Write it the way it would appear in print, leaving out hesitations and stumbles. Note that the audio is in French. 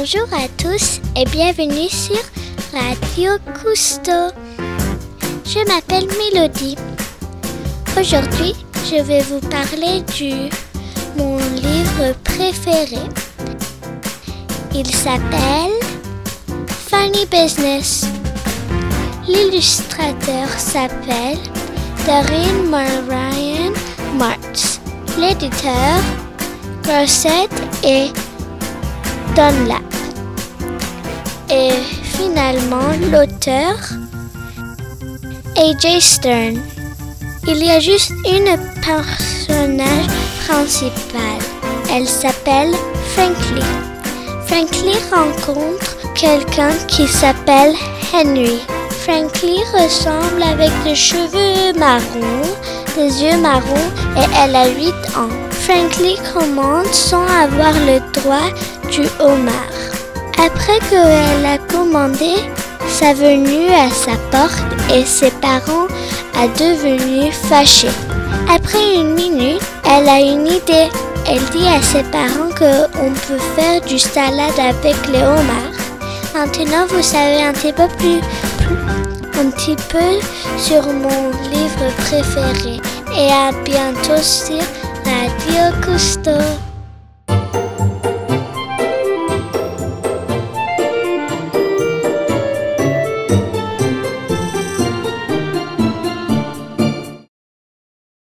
Bonjour à tous et bienvenue sur Radio Cousteau. Je m'appelle Mélodie. Aujourd'hui, je vais vous parler de mon livre préféré. Il s'appelle Funny Business. L'illustrateur s'appelle Doreen Marion Martz. L'éditeur Grosset et Dunlap. Et finalement, l'auteur A.J. Stern. Il y a juste une personnage principale. Elle s'appelle Frankly. Frankly rencontre quelqu'un qui s'appelle Henry. Frankly ressemble avec des cheveux marrons, des yeux marrons et elle a 8 ans. Frankly commande sans avoir le droit du homard. Après qu'elle a commandé, sa venue à sa porte et ses parents a devenu fâchés. Après une minute, elle a une idée. Elle dit à ses parents qu'on peut faire du salade avec les homards. Maintenant, vous savez un petit peu sur mon livre préféré. Et à bientôt sur Radio Cousteau.